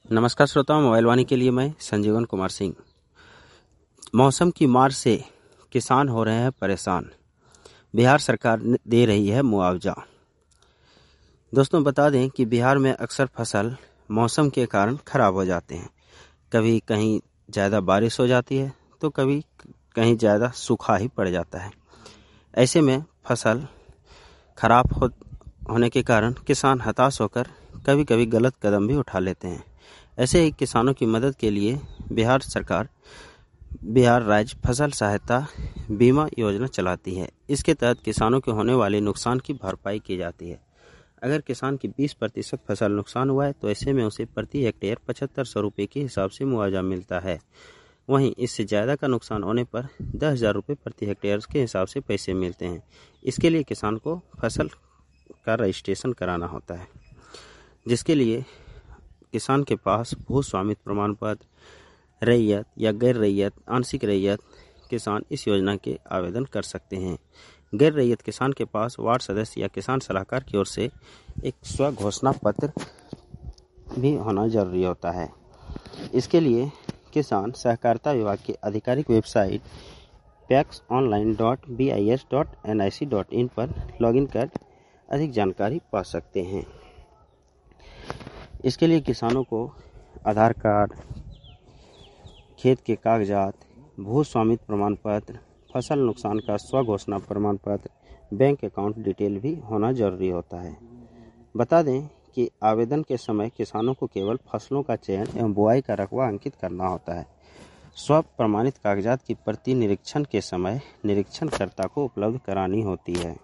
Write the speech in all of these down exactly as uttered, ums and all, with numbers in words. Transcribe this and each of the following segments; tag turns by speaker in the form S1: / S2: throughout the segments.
S1: नमस्कार श्रोताओं, मोबाइल वाणी के लिए मैं संजीवन कुमार सिंह। मौसम की मार से किसान हो रहे हैं परेशान, बिहार सरकार दे रही है मुआवजा। दोस्तों बता दें कि बिहार में अक्सर फसल मौसम के कारण खराब हो जाते हैं। कभी कहीं ज़्यादा बारिश हो जाती है तो कभी कहीं ज़्यादा सूखा ही पड़ जाता है। ऐसे में फसल खराब हो, होने के कारण किसान हताश होकर कभी कभी गलत कदम भी उठा लेते हैं। ऐसे ही किसानों की मदद के लिए बिहार सरकार बिहार राज्य फसल सहायता बीमा योजना चलाती है। इसके तहत किसानों के होने वाले नुकसान की भरपाई की जाती है। अगर किसान की बीस प्रतिशत फसल नुकसान हुआ है तो ऐसे में उसे प्रति हेक्टेयर पचहत्तर सौ रुपये के हिसाब से मुआवजा मिलता है। वहीं इससे ज़्यादा का नुकसान होने पर दस हज़ार रुपये प्रति हेक्टेयर के हिसाब से पैसे मिलते हैं। इसके लिए किसान को फसल का रजिस्ट्रेशन कराना होता है, जिसके लिए किसान के पास भू स्वामित्व प्रमाण पत्र, रैयत या गैर रैयत, आंशिक रैयत किसान इस योजना के आवेदन कर सकते हैं। गैर रैयत किसान के पास वार्ड सदस्य या किसान सलाहकार की ओर से एक स्व घोषणा पत्र भी होना जरूरी होता है। इसके लिए किसान सहकारिता विभाग की आधिकारिक website PACS online dot B I S dot N I C dot in पर लॉगिन कर अधिक जानकारी पा सकते हैं। इसके लिए किसानों को आधार कार्ड, खेत के कागजात, भू स्वामित्व प्रमाण पत्र, फसल नुकसान का स्व घोषणा प्रमाण पत्र, बैंक अकाउंट डिटेल भी होना जरूरी होता है। बता दें कि आवेदन के समय किसानों को केवल फसलों का चयन एवं बुआई का रकबा अंकित करना होता है। स्व प्रमाणित कागजात की प्रति निरीक्षण के समय निरीक्षणकर्ता को उपलब्ध करानी होती है।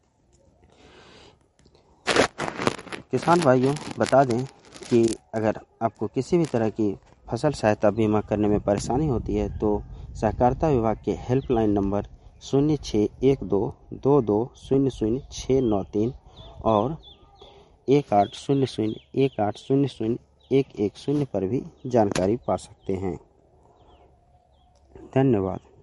S1: किसान भाइयों बता दें कि अगर आपको किसी भी तरह की फसल सहायता बीमा करने में परेशानी होती है तो सहकारिता विभाग के हेल्पलाइन नंबर शून्य छः एक दो दो दो शून्य शून्य छः नौ तीन और एक आठ शून्य शून्य एक आठ शून्य शून्य एक एक शून्य पर भी जानकारी पा सकते हैं। धन्यवाद।